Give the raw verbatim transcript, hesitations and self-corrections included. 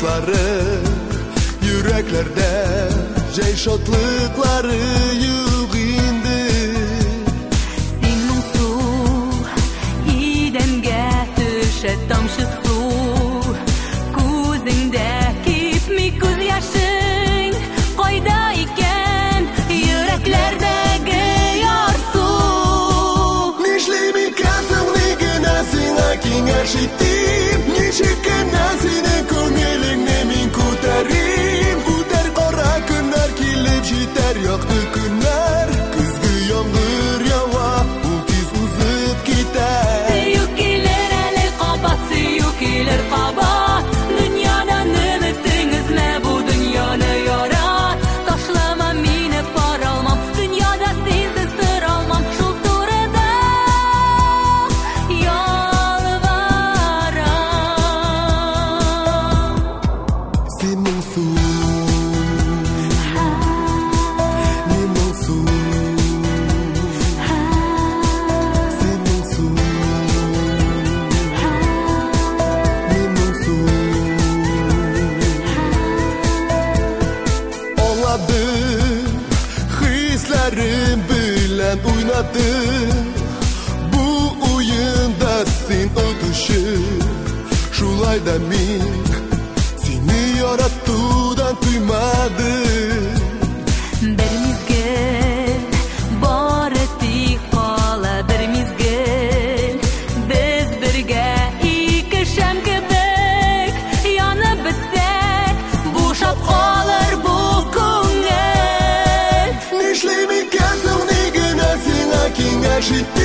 bakışları, yüreklerde jey şotlıkları yok indi. Senin su, idemge düşe tamşı su, gözündeki mi göz yaşın, koyda iken yüreklerdeki yarsu. Nişlemi kasım ne gınasin akin aşittim, nişikken nasine kongelin nemin kurtarim. Kutar kora kınar kilip jiter yoktu kınar, kızgı yağmur yava, bu tiz uzup gider. Seyukiler ele kabat, seyukiler kabat, dünyadan ümittiniz ne bu dünyanı yarat. Taşlama mine par almam, dünyada sensiz sır almam, şul turada yalvaram. Senin su, nemin su, senin su, nemin su. Ağladım, hislerim bilen oynadım. Bu oyunda sen ötüşür, şulay da min seni yarattıdan duymadım. Bir mizgil, bar ettik qala bir mizgil, biz birge iki şam kebek, yanıp bitsek, boşap qalır bu ko'ngil. Nişlemi kasım ne gınasin akin aşittim.